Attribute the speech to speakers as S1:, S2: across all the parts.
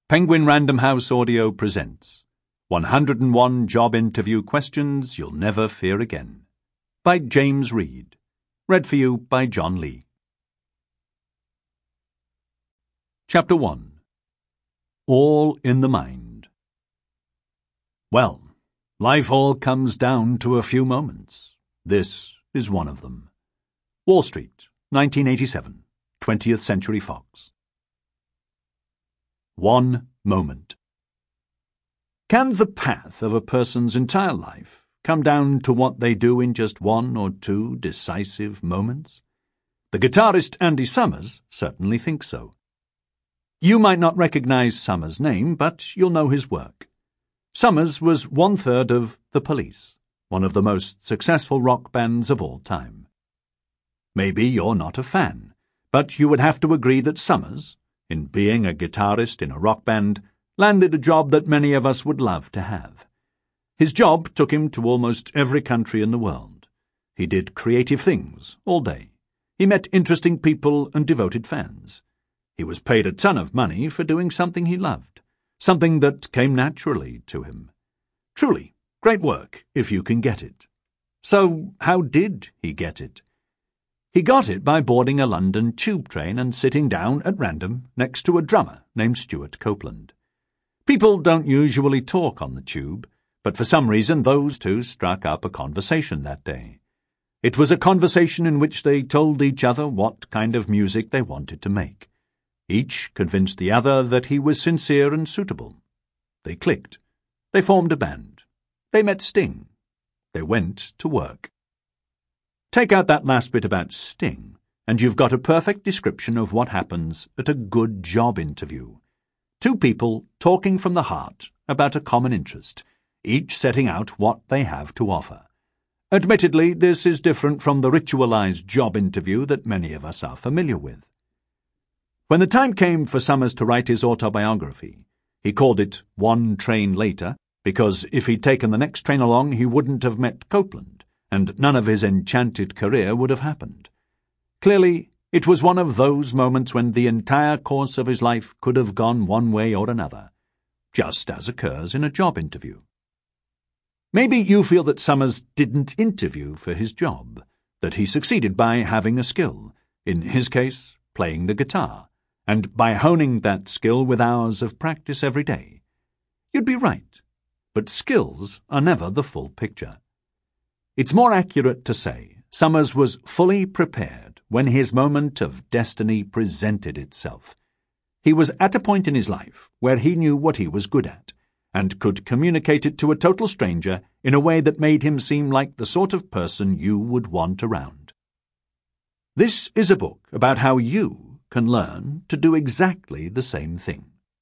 S1: Penguin Random House Audio presents 101 Job Interview Questions You'll Never Fear Again by James Reed. Read for you by John Lee. Chapter 1. All in the Mind. Well, life all comes down to a few moments. This is one of them. Wall Street, 1987, 20th Century Fox. One moment. Can the path of a person's entire life come down to what they do in just one or two decisive moments? The guitarist Andy Summers certainly thinks so. You might not recognize Summers' name, but you'll know his work. Summers was one-third of The Police, one of the most successful rock bands of all time. Maybe you're not a fan, but you would have to agree that Summers, in being a guitarist in a rock band, landed a job that many of us would love to have. His job took him to almost every country in the world. He did creative things all day. He met interesting people and devoted fans. He was paid a ton of money for doing something he loved, something that came naturally to him. Truly, great work if you can get it. So, how did he get it? He got it by boarding a London tube train and sitting down at random next to a drummer named Stewart Copeland. People don't usually talk on the tube, but for some reason those two struck up a conversation that day. It was a conversation in which they told each other what kind of music they wanted to make. Each convinced the other that he was sincere and suitable. They clicked. They formed a band. They met Sting. They went to work. Take out that last bit about Sting, and you've got a perfect description of what happens at a good job interview. Two people talking from the heart about a common interest, each setting out what they have to offer. Admittedly, this is different from the ritualized job interview that many of us are familiar with. When the time came for Summers to write his autobiography, he called it One Train Later, because if he'd taken the next train along, he wouldn't have met Copeland, and none of his enchanted career would have happened. Clearly, it was one of those moments when the entire course of his life could have gone one way or another, just as occurs in a job interview. Maybe you feel that Summers didn't interview for his job, that he succeeded by having a skill, in his case, playing the guitar, and by honing that skill with hours of practice every day. You'd be right, but skills are never the full picture. It's more accurate to say Summers was fully prepared when his moment of destiny presented itself. He was at a point in his life where he knew what he was good at, and could communicate it to a total stranger in a way that made him seem like the sort of person you would want around. This is a book about how you can learn to do exactly the same thing.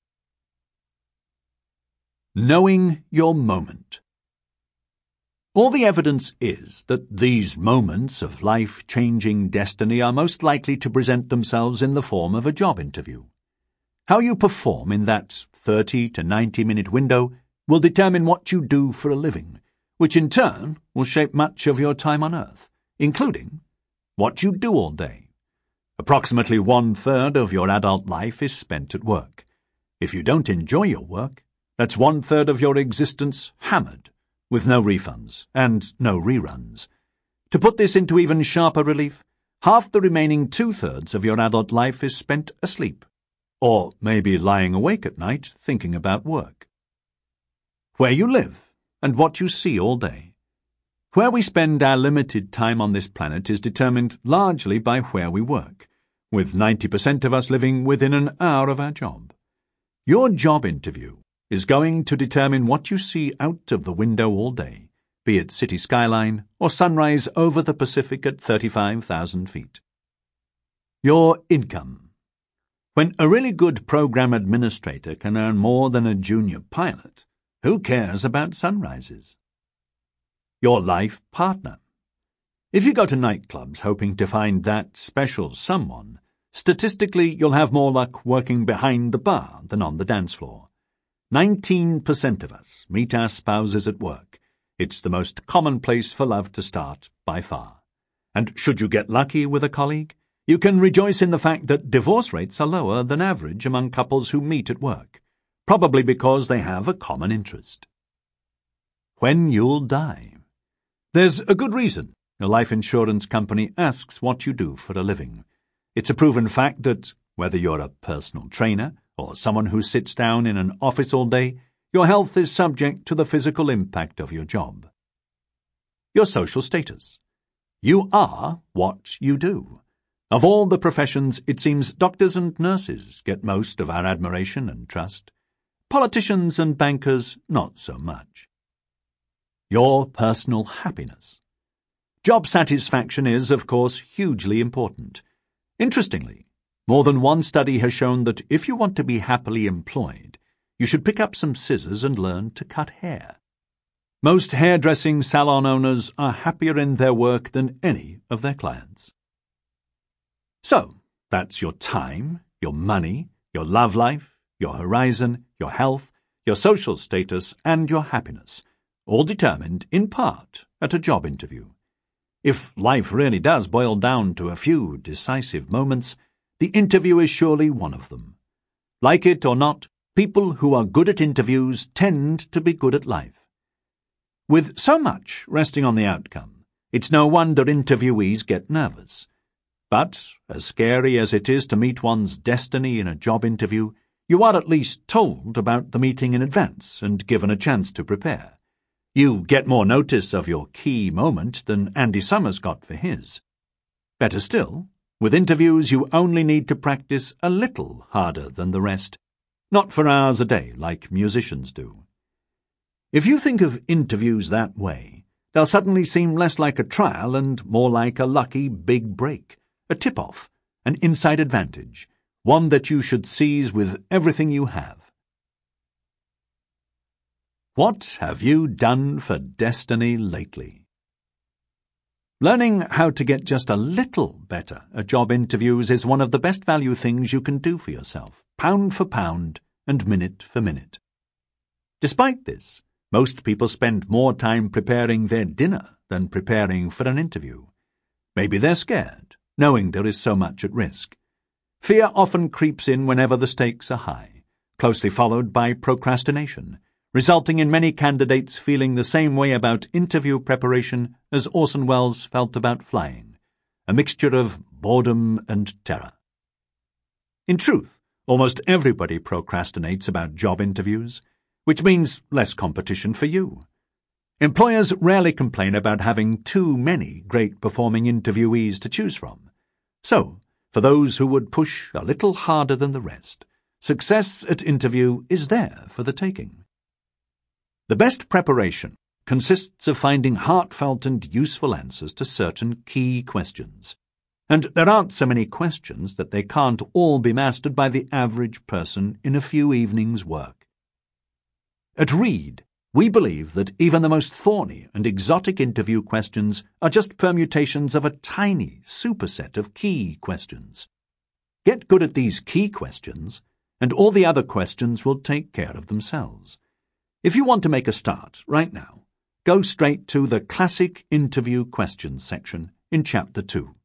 S1: Knowing your moment. All the evidence is that these moments of life-changing destiny are most likely to present themselves in the form of a job interview. How you perform in that 30 to 90-minute window will determine what you do for a living, which in turn will shape much of your time on Earth, including what you do all day. Approximately one-third of your adult life is spent at work. If you don't enjoy your work, that's one-third of your existence hammered, with no refunds and no reruns. To put this into even sharper relief, half the remaining two-thirds of your adult life is spent asleep, or maybe lying awake at night thinking about work. Where you live and what you see all day. Where we spend our limited time on this planet is determined largely by where we work, with 90% of us living within an hour of our job. Your job interview is going to determine what you see out of the window all day, be it city skyline or sunrise over the Pacific at 35,000 feet. Your income. When a really good program administrator can earn more than a junior pilot, who cares about sunrises? Your life partner. If you go to nightclubs hoping to find that special someone, statistically you'll have more luck working behind the bar than on the dance floor. 19% of us meet our spouses at work. It's the most common place for love to start, by far. And should you get lucky with a colleague, you can rejoice in the fact that divorce rates are lower than average among couples who meet at work. probably because they have a common interest. When you'll die. There's a good reason a life insurance company asks what you do for a living. It's a proven fact that, whether you're a personal trainer or someone who sits down in an office all day, your health is subject to the physical impact of your job. Your social status. You are what you do. Of all the professions, it seems doctors and nurses get most of our admiration and trust. Politicians and bankers, not so much. Your personal happiness. Job satisfaction is, of course, hugely important. Interestingly, more than one study has shown that if you want to be happily employed, you should pick up some scissors and learn to cut hair. Most hairdressing salon owners are happier in their work than any of their clients. So, that's your time, your money, your love life, your horizon, your health, your social status, and your happiness, all determined, in part, at a job interview. If life really does boil down to a few decisive moments, the interview is surely one of them. Like it or not, people who are good at interviews tend to be good at life. With so much resting on the outcome, it's no wonder interviewees get nervous. But, as scary as it is to meet one's destiny in a job interview, you are at least told about the meeting in advance and given a chance to prepare. You get more notice of your key moment than Andy Summers got for his. Better still, with interviews you only need to practice a little harder than the rest, not for hours a day like musicians do. If you think of interviews that way, they'll suddenly seem less like a trial and more like a lucky big break, a tip-off, an inside advantage, one that you should seize with everything you have. What have you done for destiny lately? Learning how to get just a little better at job interviews is one of the best value things you can do for yourself, pound for pound and minute for minute. Despite this, most people spend more time preparing their dinner than preparing for an interview. Maybe they're scared, knowing there is so much at risk. Fear often creeps in whenever the stakes are high, closely followed by procrastination, resulting in many candidates feeling the same way about interview preparation as Orson Welles felt about flying, a mixture of boredom and terror. In truth, almost everybody procrastinates about job interviews, which means less competition for you. Employers rarely complain about having too many great-performing interviewees to choose from. So, for those who would push a little harder than the rest, success at interview is there for the taking. The best preparation consists of finding heartfelt and useful answers to certain key questions. And there aren't so many questions that they can't all be mastered by the average person in a few evenings' work. At Reed, we believe that even the most thorny and exotic interview questions are just permutations of a tiny superset of key questions. Get good at these key questions, and all the other questions will take care of themselves. If you want to make a start right now, go straight to the Classic Interview Questions section in Chapter 2.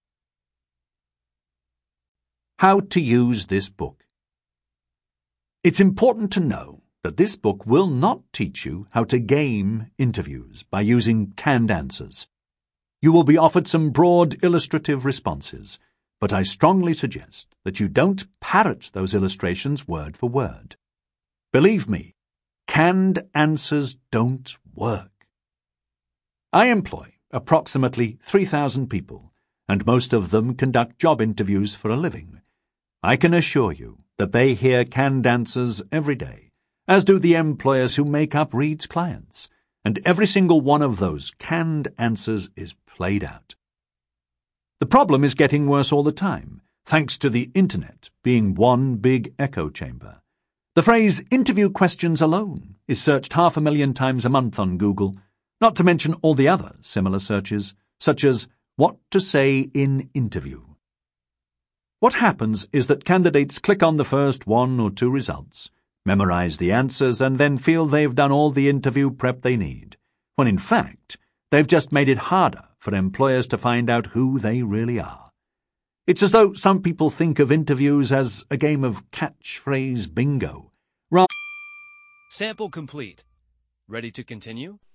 S1: How to use this book. It's important to know that this book will not teach you how to game interviews by using canned answers. You will be offered some broad illustrative responses, but I strongly suggest that you don't parrot those illustrations word for word. Believe me, canned answers don't work. I employ approximately 3,000 people, and most of them conduct job interviews for a living. I can assure you that they hear canned answers every day, as do the employers who make up Reed's clients, and every single one of those canned answers is played out. The problem is getting worse all the time, thanks to the internet being one big echo chamber. The phrase interview questions alone is searched 500,000 times a month on Google, not to mention all the other similar searches, such as what to say in interview. What happens is that candidates click on the first 1 or 2 results, memorize the answers, and then feel they've done all the interview prep they need, when in fact, they've just made it harder for employers to find out who they really are. It's as though some people think of interviews as a game of catchphrase bingo, rather
S2: Sample complete. Ready to continue?